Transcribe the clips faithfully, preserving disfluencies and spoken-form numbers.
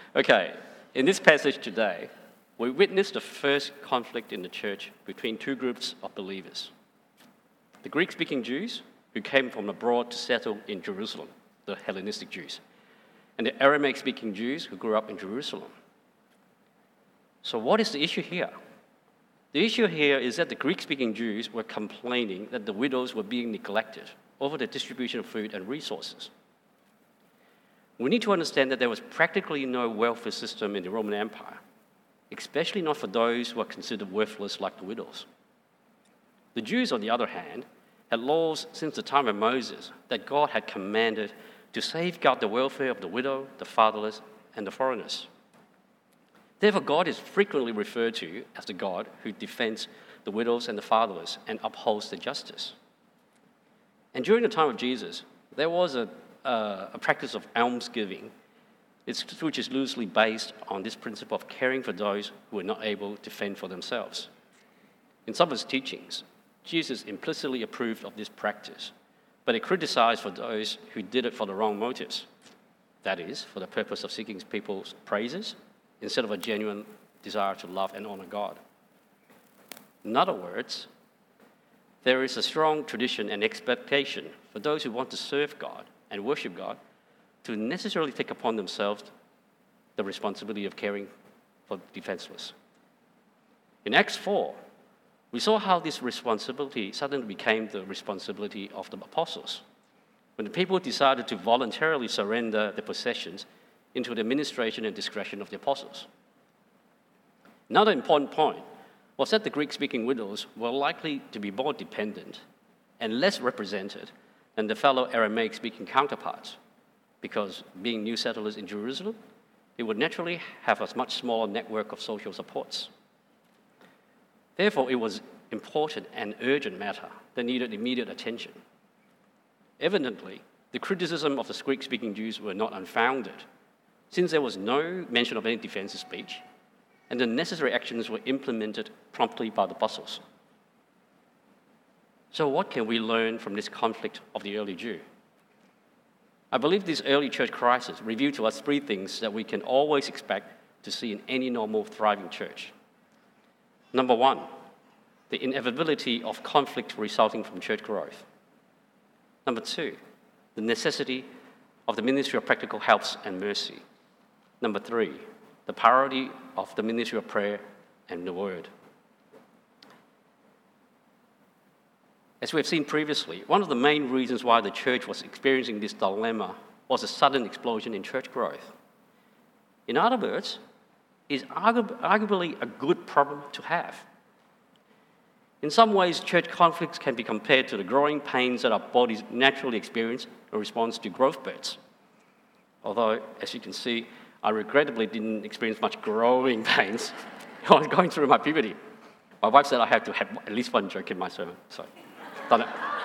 Okay, in this passage today, we witness the first conflict in the church between two groups of believers. The Greek-speaking Jews, who came from abroad to settle in Jerusalem, the Hellenistic Jews, and the Aramaic-speaking Jews who grew up in Jerusalem. So what is the issue here? The issue here is that the Greek-speaking Jews were complaining that the widows were being neglected over the distribution of food and resources. We need to understand that there was practically no welfare system in the Roman Empire, especially not for those who are considered worthless like the widows. The Jews, on the other hand, had laws since the time of Moses that God had commanded to safeguard the welfare of the widow, the fatherless, and the foreigners. Therefore, God is frequently referred to as the God who defends the widows and the fatherless and upholds the justice. And during the time of Jesus, there was a, uh, a practice of almsgiving, which is loosely based on this principle of caring for those who are not able to fend for themselves. In some of his teachings, Jesus implicitly approved of this practice, but he criticized for those who did it for the wrong motives. That is, for the purpose of seeking people's praises instead of a genuine desire to love and honor God. In other words, there is a strong tradition and expectation for those who want to serve God and worship God to necessarily take upon themselves the responsibility of caring for the defenseless. In Acts four, we saw how this responsibility suddenly became the responsibility of the apostles, when the people decided to voluntarily surrender their possessions into the administration and discretion of the apostles. Another important point was that the Greek-speaking widows were likely to be more dependent and less represented than the fellow Aramaic-speaking counterparts, because being new settlers in Jerusalem, they would naturally have a much smaller network of social supports. Therefore, it was important and urgent matter that needed immediate attention. Evidently, the criticism of the Greek-speaking Jews were not unfounded, since there was no mention of any defensive speech, and the necessary actions were implemented promptly by the apostles. So what can we learn from this conflict of the early Jew? I believe this early church crisis revealed to us three things that we can always expect to see in any normal, thriving church. Number one, the inevitability of conflict resulting from church growth. Number two, the necessity of the ministry of practical helps and mercy. Number three, the priority of the ministry of prayer and the word. As we have seen previously, one of the main reasons why the church was experiencing this dilemma was a sudden explosion in church growth. In other words, it's arguably a good problem to have. In some ways, church conflicts can be compared to the growing pains that our bodies naturally experience in response to growth spurts. Although, as you can see, I regrettably didn't experience much growing pains when I was going through my puberty. My wife said I had to have at least one joke in my sermon, so done it.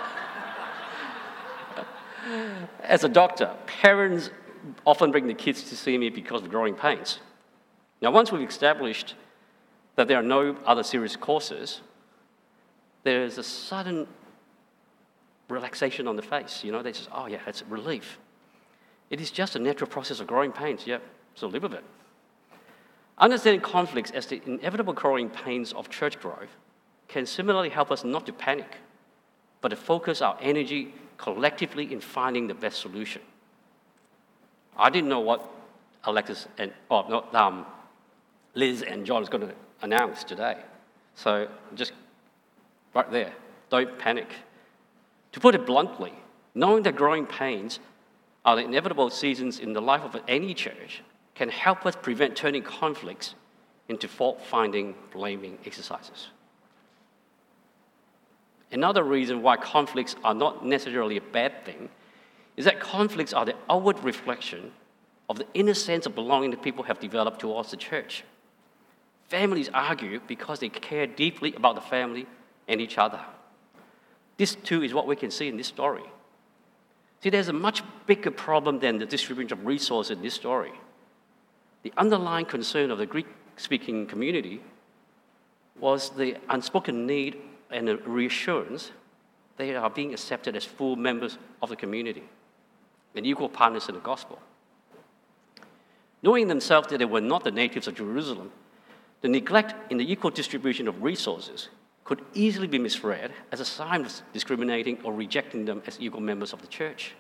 As a doctor, parents often bring the kids to see me because of growing pains. Now, once we've established that there are no other serious causes, there is a sudden relaxation on the face. You know, they just, oh yeah, that's a relief. It is just a natural process of growing pains, yeah, so live with it. Understanding conflicts as the inevitable growing pains of church growth can similarly help us not to panic, but to focus our energy collectively in finding the best solution. I didn't know what Alexis and, oh, no, um, Liz and John is going to announce today. So just right there, don't panic. To put it bluntly, knowing that growing pains are the inevitable seasons in the life of any church can help us prevent turning conflicts into fault-finding, blaming exercises. Another reason why conflicts are not necessarily a bad thing is that conflicts are the outward reflection of the inner sense of belonging that people have developed towards the church. Families argue because they care deeply about the family and each other. This too is what we can see in this story. See, there's a much bigger problem than the distribution of resources in this story. The underlying concern of the Greek-speaking community was the unspoken need and a reassurance they are being accepted as full members of the community and equal partners in the gospel. Knowing themselves that they were not the natives of Jerusalem, the neglect in the equal distribution of resources could easily be misread as a sign of discriminating or rejecting them as equal members of the church.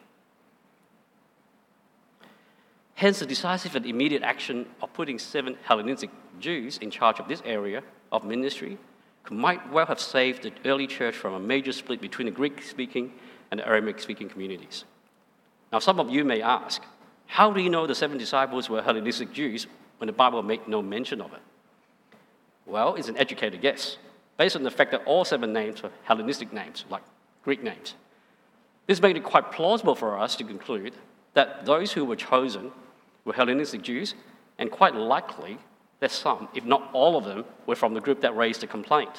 Hence, the decisive and immediate action of putting seven Hellenistic Jews in charge of this area of ministry might well have saved the early church from a major split between the Greek-speaking and the Aramaic-speaking communities. Now, some of you may ask, how do you know the seven disciples were Hellenistic Jews when the Bible made no mention of it? Well, it's an educated guess, based on the fact that all seven names were Hellenistic names, like Greek names. This made it quite plausible for us to conclude that those who were chosen were Hellenistic Jews, and quite likely that some, if not all of them, were from the group that raised the complaint.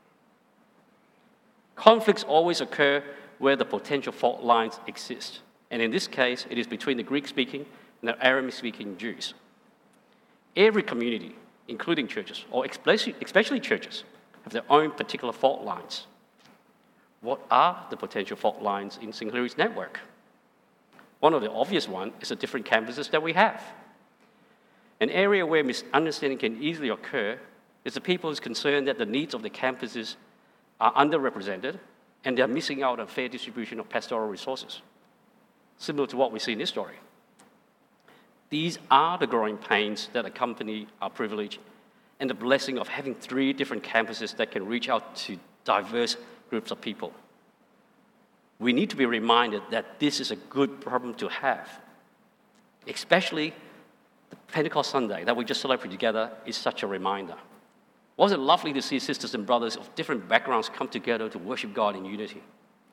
Conflicts always occur where the potential fault lines exist, and in this case, it is between the Greek-speaking and the Aramaic-speaking Jews. Every community, including churches, or especially, especially churches, have their own particular fault lines. What are the potential fault lines in Saint Hilary's network? One of the obvious ones is the different campuses that we have. An area where misunderstanding can easily occur is the people's concern that the needs of the campuses are underrepresented and they're missing out on fair distribution of pastoral resources, similar to what we see in this story. These are the growing pains that accompany our privilege and the blessing of having three different campuses that can reach out to diverse groups of people. We need to be reminded that this is a good problem to have. Especially the Pentecost Sunday that we just celebrated together is such a reminder. Wasn't it lovely to see sisters and brothers of different backgrounds come together to worship God in unity?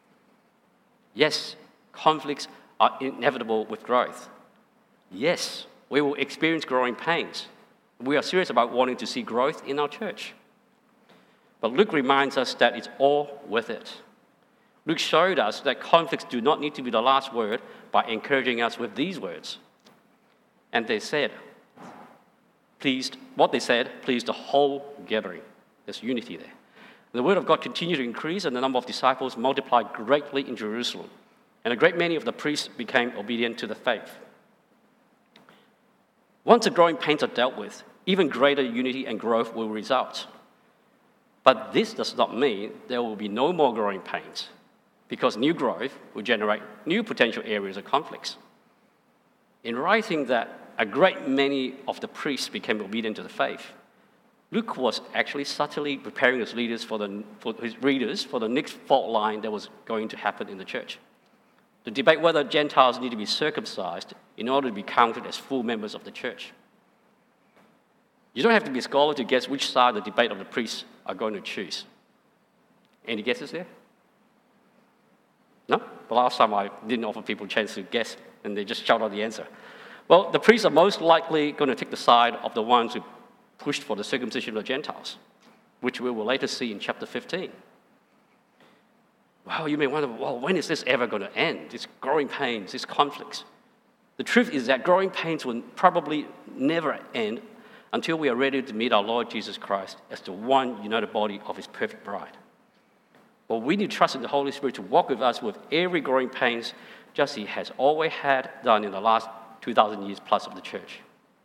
Yes, conflicts are inevitable with growth. Yes, we will experience growing pains. We are serious about wanting to see growth in our church. But Luke reminds us that it's all worth it. Luke showed us that conflicts do not need to be the last word by encouraging us with these words. And they said, pleased, what they said pleased the whole gathering. There's unity there. The word of God continued to increase, and the number of disciples multiplied greatly in Jerusalem. And a great many of the priests became obedient to the faith. Once the growing pains are dealt with, even greater unity and growth will result. But this does not mean there will be no more growing pains, because new growth will generate new potential areas of conflicts. In writing that a great many of the priests became obedient to the faith, Luke was actually subtly preparing his leaders for, the, for his readers for the next fault line that was going to happen in the church. The debate whether Gentiles need to be circumcised in order to be counted as full members of the church. You don't have to be a scholar to guess which side the debate of the priests are going to choose. Any guesses there? No? The last time I didn't offer people a chance to guess, and they just shout out the answer. Well, the priests are most likely going to take the side of the ones who pushed for the circumcision of the Gentiles, which we will later see in chapter fifteen. Well, you may wonder, well, when is this ever going to end? These growing pains, these conflicts. The truth is that growing pains will probably never end until we are ready to meet our Lord Jesus Christ as the one united body of his perfect bride. Well, we need to trust in the Holy Spirit to walk with us with every growing pains, just as he has always had done in the last two thousand years plus of the church.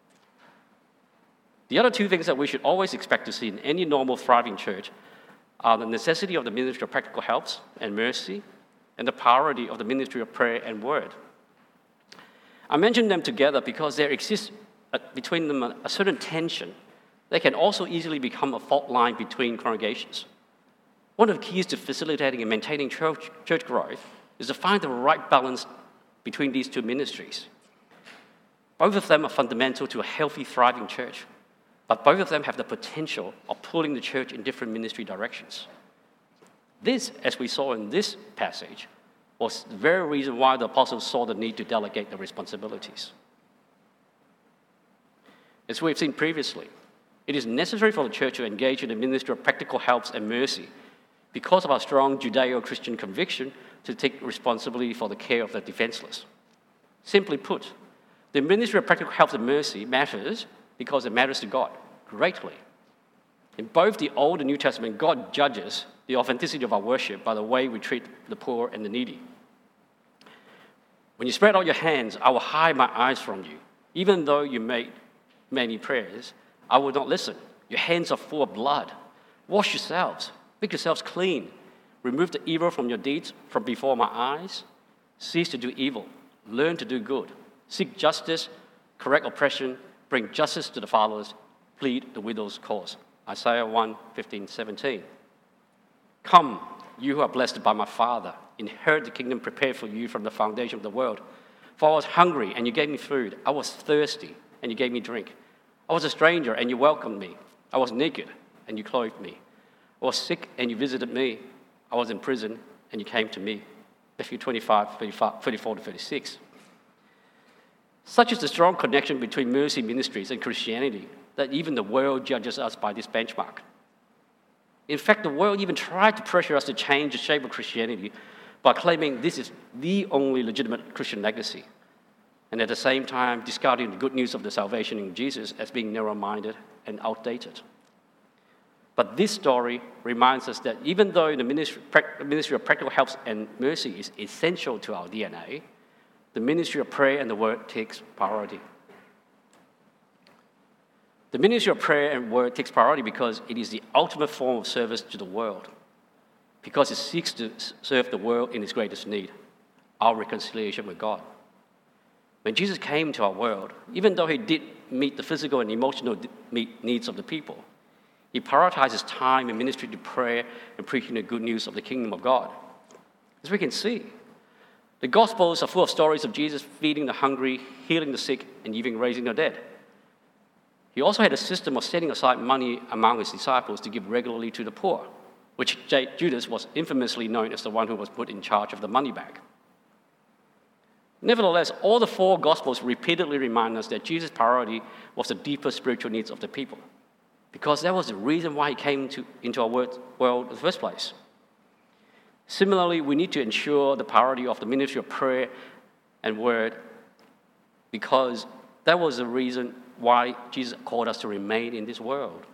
The other two things that we should always expect to see in any normal, thriving church are the necessity of the ministry of practical helps and mercy, and the priority of the ministry of prayer and word. I mention them together because there exists between them a certain tension. They can also easily become a fault line between congregations. One of the keys to facilitating and maintaining church, church growth is to find the right balance between these two ministries. Both of them are fundamental to a healthy, thriving church, but both of them have the potential of pulling the church in different ministry directions. This, as we saw in this passage, was the very reason why the apostles saw the need to delegate the responsibilities. As we have seen previously, it is necessary for the church to engage in the ministry of practical helps and mercy because of our strong Judeo-Christian conviction to take responsibility for the care of the defenseless. Simply put, the ministry of practical helps and mercy matters because it matters to God greatly. In both the Old and New Testament, God judges the authenticity of our worship by the way we treat the poor and the needy. When you spread out your hands, I will hide my eyes from you. Even though you made many prayers, I will not listen. Your hands are full of blood. Wash yourselves. Make yourselves clean. Remove the evil from your deeds from before my eyes. Cease to do evil. Learn to do good. Seek justice. Correct oppression. Bring justice to the fatherless. Plead the widow's cause. Isaiah one, fifteen, seventeen. Come, you who are blessed by my Father. Inherit the kingdom prepared for you from the foundation of the world. For I was hungry, and you gave me food. I was thirsty, and you gave me drink. I was a stranger, and you welcomed me. I was naked, and you clothed me. I was sick, and you visited me. I was in prison, and you came to me. Matthew twenty-five, thirty-four to thirty-six. Such is the strong connection between mercy ministries and Christianity that even the world judges us by this benchmark. In fact, the world even tried to pressure us to change the shape of Christianity by claiming this is the only legitimate Christian legacy, and at the same time discarding the good news of the salvation in Jesus as being narrow-minded and outdated. But this story reminds us that even though the ministry, ministry of practical help and mercy is essential to our D N A, the ministry of prayer and the word takes priority. The ministry of prayer and word takes priority because it is the ultimate form of service to the world, because it seeks to serve the world in its greatest need, our reconciliation with God. When Jesus came to our world, even though he did meet the physical and emotional needs of the people, he prioritized his time and ministry to prayer and preaching the good news of the kingdom of God. As we can see, the Gospels are full of stories of Jesus feeding the hungry, healing the sick, and even raising the dead. He also had a system of setting aside money among his disciples to give regularly to the poor, which Judas was infamously known as the one who was put in charge of the money bag. Nevertheless, all the four Gospels repeatedly remind us that Jesus' priority was the deeper spiritual needs of the people, because that was the reason why he came to, into our world in the first place. Similarly, we need to ensure the priority of the ministry of prayer and word, because that was the reason why Jesus called us to remain in this world.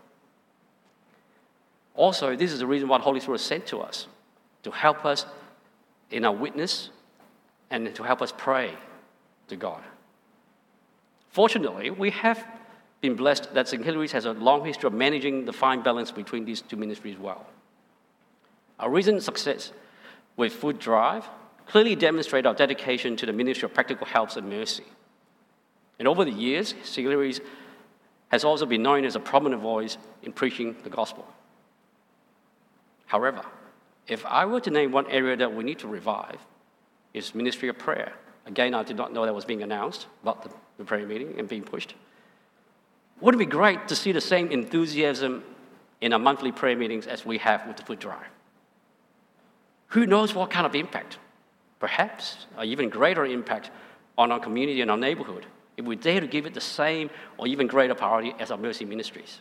Also, this is the reason why the Holy Spirit was sent to us, to help us in our witness and to help us pray to God. Fortunately, we have been blessed that Saint Hilary's has a long history of managing the fine balance between these two ministries well. Our recent success with Food Drive clearly demonstrates our dedication to the ministry of practical helps and mercy. And over the years, Saint Hilary's has also been known as a prominent voice in preaching the gospel. However, if I were to name one area that we need to revive, it's ministry of prayer. Again, I did not know that was being announced about the, the prayer meeting and being pushed. Wouldn't it be great to see the same enthusiasm in our monthly prayer meetings as we have with the Food Drive? Who knows what kind of impact, perhaps an even greater impact on our community and our neighborhood, if we dare to give it the same or even greater priority as our mercy ministries.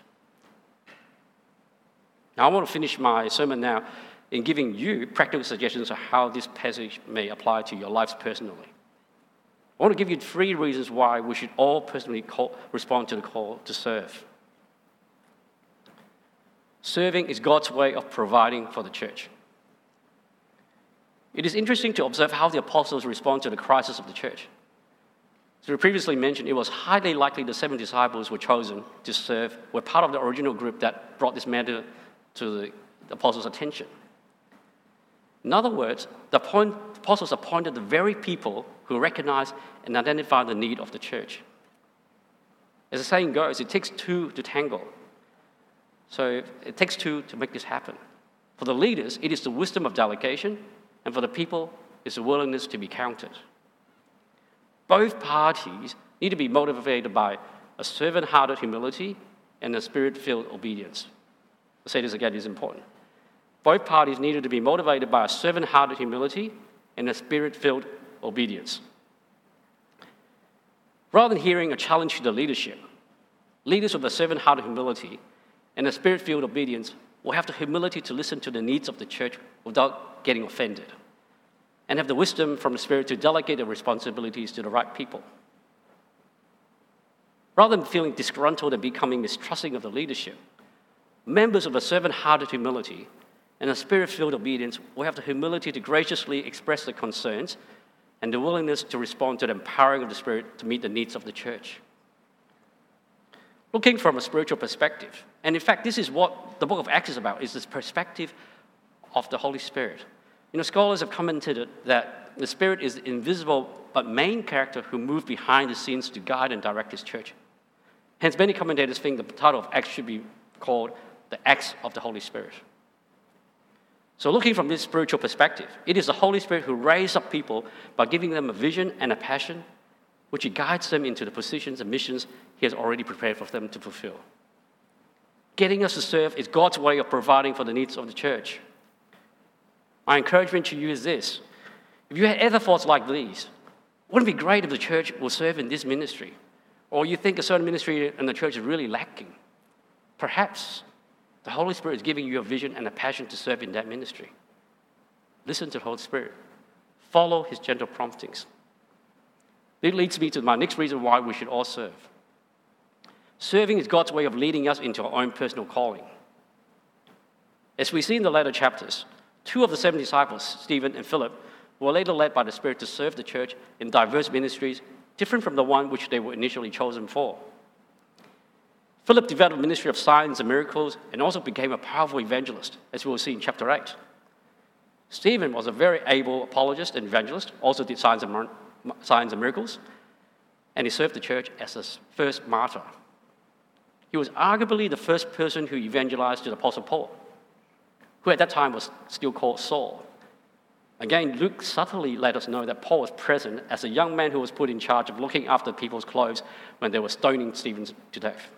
Now, I want to finish my sermon now in giving you practical suggestions of how this passage may apply to your lives personally. I want to give you three reasons why we should all personally call, respond to the call to serve. Serving is God's way of providing for the church. It is interesting to observe how the apostles respond to the crisis of the church. As we previously mentioned, it was highly likely the seven disciples were chosen to serve, were part of the original group that brought this matter to the apostles' attention. In other words, the apostles appointed the very people who recognized and identified the need of the church. As the saying goes, it takes two to tango. So it takes two to make this happen. For the leaders, it is the wisdom of delegation, and for the people, it's the willingness to be counted. Both parties need to be motivated by a servant-hearted humility and a spirit-filled obedience. I'll say this again, it's important. Both parties needed to be motivated by a servant-hearted humility and a spirit-filled obedience. Rather than hearing a challenge to the leadership, leaders with a servant-hearted humility and a spirit-filled obedience will have the humility to listen to the needs of the church without getting offended, and have the wisdom from the Spirit to delegate the responsibilities to the right people. Rather than feeling disgruntled and becoming mistrusting of the leadership, members of a servant-hearted humility and a spirit-filled obedience will have the humility to graciously express their concerns and the willingness to respond to the empowering of the Spirit to meet the needs of the church. looking from a spiritual perspective. And in fact, this is what the book of Acts is about, is this perspective of the Holy Spirit. You know, scholars have commented that the Spirit is the invisible but main character who moved behind the scenes to guide and direct his church. Hence, many commentators think the title of Acts should be called the Acts of the Holy Spirit. So looking from this spiritual perspective, it is the Holy Spirit who raises up people by giving them a vision and a passion, which he guides them into the positions and missions he has already prepared for them to fulfill. Getting us to serve is God's way of providing for the needs of the church. My encouragement to you is this. If you had other thoughts like these, wouldn't it be great if the church will serve in this ministry? Or you think a certain ministry in the church is really lacking? Perhaps the Holy Spirit is giving you a vision and a passion to serve in that ministry. Listen to the Holy Spirit. Follow his gentle promptings. This leads me to my next reason why we should all serve. Serving is God's way of leading us into our own personal calling. As we see in the later chapters, two of the seven disciples, Stephen and Philip, were later led by the Spirit to serve the church in diverse ministries, different from the one which they were initially chosen for. Philip developed a ministry of signs and miracles and also became a powerful evangelist, as we will see in chapter eight. Stephen was a very able apologist and evangelist, also did signs and, signs and miracles, and he served the church as the first martyr. He was arguably the first person who evangelized to the Apostle Paul, who at that time was still called Saul. Again, Luke subtly let us know that Paul was present as a young man who was put in charge of looking after people's clothes when they were stoning Stephen to death.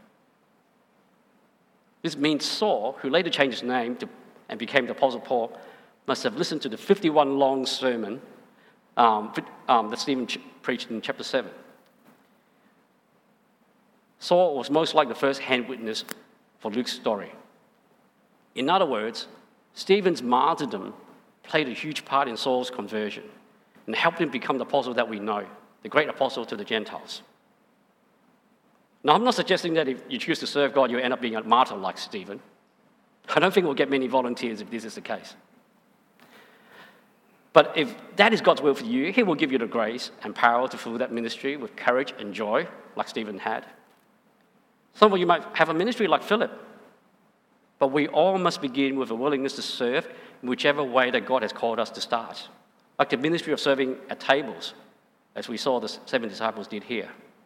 This means Saul, who later changed his name to, and became the Apostle Paul, must have listened to the fifty-one long sermon um, um, that Stephen ch- preached in chapter seven. Saul was most likely the first-hand witness for Luke's story. In other words, Stephen's martyrdom played a huge part in Saul's conversion and helped him become the apostle that we know, the great apostle to the Gentiles. Now, I'm not suggesting that if you choose to serve God, you'll end up being a martyr like Stephen. I don't think we'll get many volunteers if this is the case. But if that is God's will for you, he will give you the grace and power to fulfill that ministry with courage and joy, like Stephen had. Some of you might have a ministry like Philip, but we all must begin with a willingness to serve in whichever way that God has called us to start, like the ministry of serving at tables, as we saw the seven disciples did here.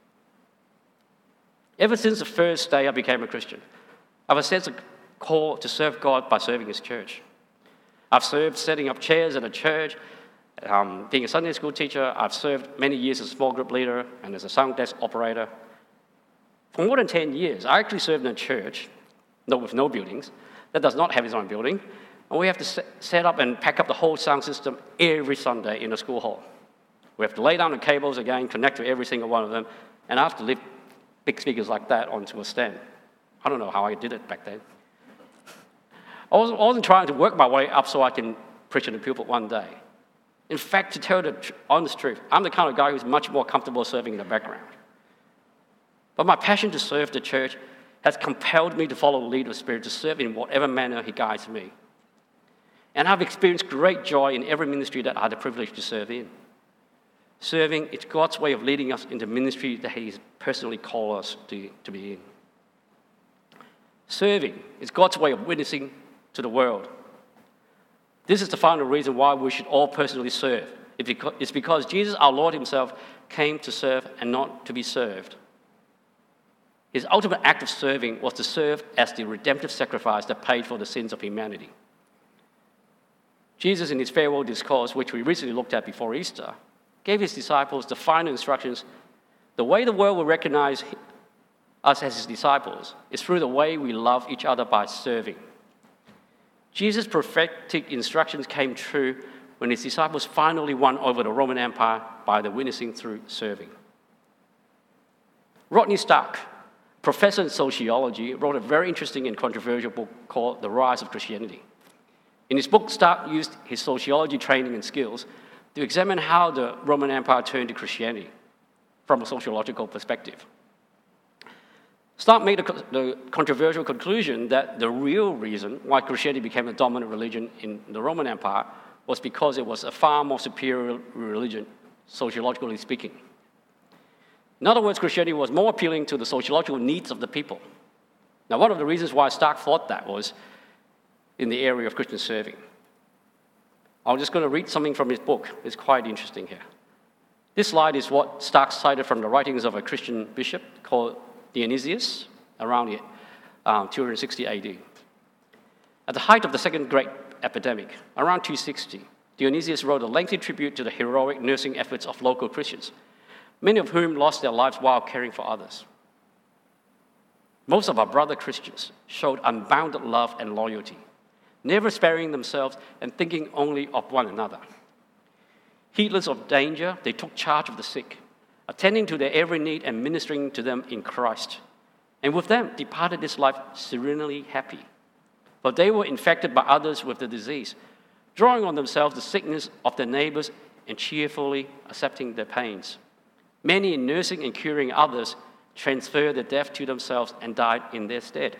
Ever since the first day I became a Christian, I have a sense of call to serve God by serving his church. I've served setting up chairs at a church, um, being a Sunday school teacher. I've served many years as a small group leader and as a sound desk operator. For more than ten years, I actually served in a church, not with no buildings, that does not have its own building, and we have to set up and pack up the whole sound system every Sunday in the school hall. We have to lay down the cables again, connect to every single one of them, and I have to lift big speakers like that onto a stand. I don't know how I did it back then. I wasn't, I wasn't trying to work my way up so I can preach in the pulpit one day. In fact, to tell the tr- honest truth, I'm the kind of guy who's much more comfortable serving in the background. But my passion to serve the church has compelled me to follow the lead of the Spirit, to serve in whatever manner he guides me. And I've experienced great joy in every ministry that I had the privilege to serve in. Serving is God's way of leading us into ministry that he's personally called us to, to be in. Serving is God's way of witnessing to the world. This is the final reason why we should all personally serve. It's because Jesus, our Lord himself, came to serve and not to be served. His ultimate act of serving was to serve as the redemptive sacrifice that paid for the sins of humanity. Jesus, in his farewell discourse, which we recently looked at before Easter, gave his disciples the final instructions. The way the world will recognize us as his disciples is through the way we love each other by serving. Jesus' prophetic instructions came true when his disciples finally won over the Roman Empire by the witnessing through serving. Rodney Stark, professor in sociology, wrote a very interesting and controversial book called The Rise of Christianity. In his book, Stark used his sociology training and skills to examine how the Roman Empire turned to Christianity from a sociological perspective. Stark made the, the controversial conclusion that the real reason why Christianity became a dominant religion in the Roman Empire was because it was a far more superior religion, sociologically speaking. In other words, Christianity was more appealing to the sociological needs of the people. Now, one of the reasons why Stark thought that was in the area of Christian serving. I'm just going to read something from his book. It's quite interesting here. This slide is what Stark cited from the writings of a Christian bishop called Dionysius around um, two hundred sixty A D. At the height of the Second Great Epidemic, around two sixty, Dionysius wrote a lengthy tribute to the heroic nursing efforts of local Christians, many of whom lost their lives while caring for others. Most of our brother Christians showed unbounded love and loyalty, never sparing themselves and thinking only of one another. Heedless of danger, they took charge of the sick, attending to their every need and ministering to them in Christ. And with them departed this life serenely happy. But they were infected by others with the disease, drawing on themselves the sickness of their neighbors and cheerfully accepting their pains. Many in nursing and curing others transferred their death to themselves and died in their stead.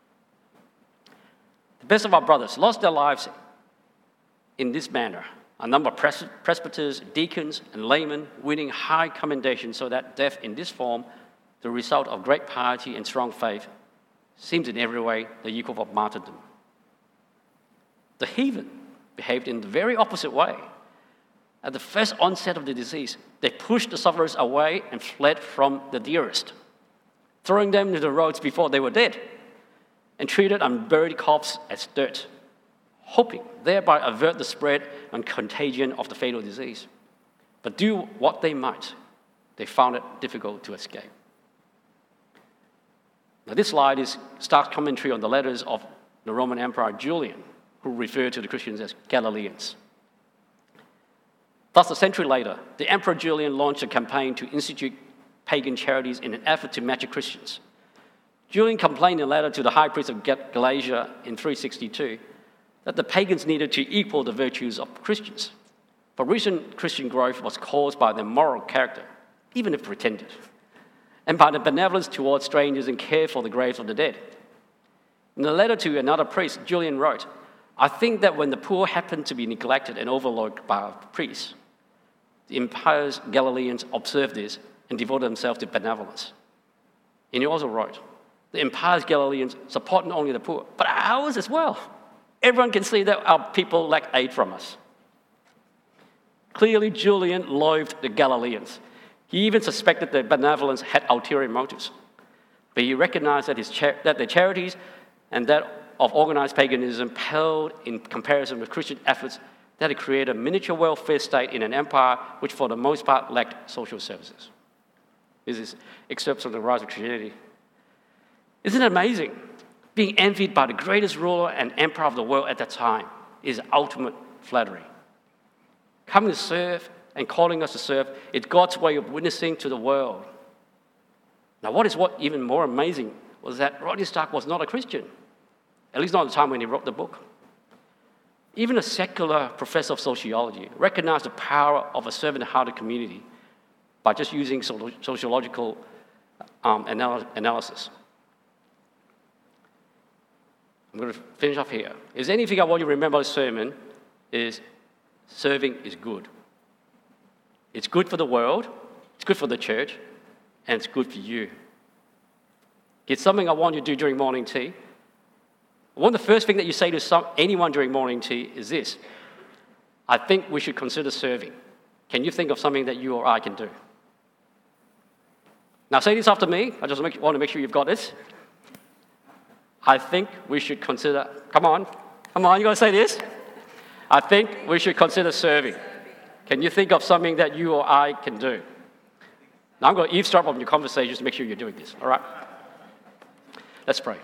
The best of our brothers lost their lives in this manner. A number of pres- presbyters, deacons, and laymen winning high commendation, so that death in this form, the result of great piety and strong faith, seems in every way the equal of martyrdom. The heathen behaved in the very opposite way. At the first onset of the disease, they pushed the sufferers away and fled from the dearest, throwing them to the roads before they were dead, and treated unburied corpses as dirt, hoping thereby avert the spread and contagion of the fatal disease. But do what they might, they found it difficult to escape. Now, this slide is Stark's commentary on the letters of the Roman Emperor Julian, who referred to the Christians as Galileans. Thus, a century later, the Emperor Julian launched a campaign to institute pagan charities in an effort to match Christians. Julian complained in a letter to the high priest of Galatia in three sixty-two that the pagans needed to equal the virtues of Christians. For recent Christian growth was caused by their moral character, even if pretended, and by the benevolence towards strangers and care for the graves of the dead. In a letter to another priest, Julian wrote, "I think that when the poor happen to be neglected and overlooked by priests, the impious Galileans observed this and devoted themselves to benevolence." And he also wrote, "The impious Galileans support not only the poor, but ours as well. Everyone can see that our people lack aid from us." Clearly, Julian loathed the Galileans. He even suspected their benevolence had ulterior motives. But he recognized that, his char- that their charities and that of organized paganism paled in comparison with Christian efforts that had created a miniature welfare state in an empire which for the most part lacked social services. This is excerpts from the Rise of Christianity. Isn't it amazing? Being envied by the greatest ruler and emperor of the world at that time is ultimate flattery. Coming to serve and calling us to serve is God's way of witnessing to the world. Now, what is what even more amazing was that Rodney Stark was not a Christian, at least not at the time when he wrote the book. Even a secular professor of sociology recognized the power of a servant-hearted community by just using sociological um, anal- analysis. I'm going to finish off here. Is anything I want you to remember this sermon is serving is good. It's good for the world, it's good for the church, and it's good for you. It's something I want you to do during morning tea. One of the first things that you say to some, anyone during morning tea is this: I think we should consider serving. Can you think of something that you or I can do? Now say this after me. I just make, want to make sure you've got this. I think we should consider, come on, come on, you got to say this. I think we should consider serving. Can you think of something that you or I can do? Now I'm going to eavesdrop on your conversations to make sure you're doing this, all right? Let's pray.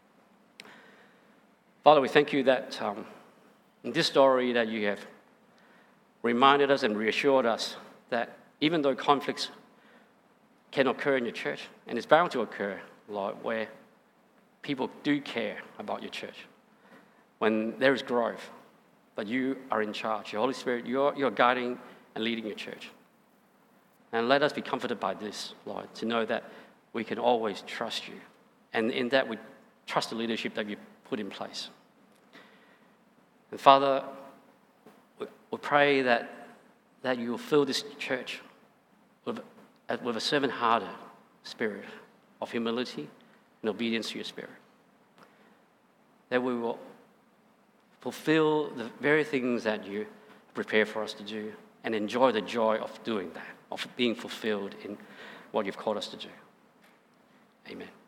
Father, we thank you that um, in this story that you have reminded us and reassured us that even though conflicts can occur in your church, and it's bound to occur, Lord, where people do care about your church, when there is growth, but you are in charge. Your Holy Spirit, you're, you're guiding and leading your church. And let us be comforted by this, Lord, to know that we can always trust you. And in that, we trust the leadership that you put in place. And Father, we, we pray that, that you will fill this church with as- with a servant-hearted spirit of humility and obedience to your Spirit. That we will fulfill the very things that you prepare for us to do and enjoy the joy of doing that, of being fulfilled in what you've called us to do. Amen.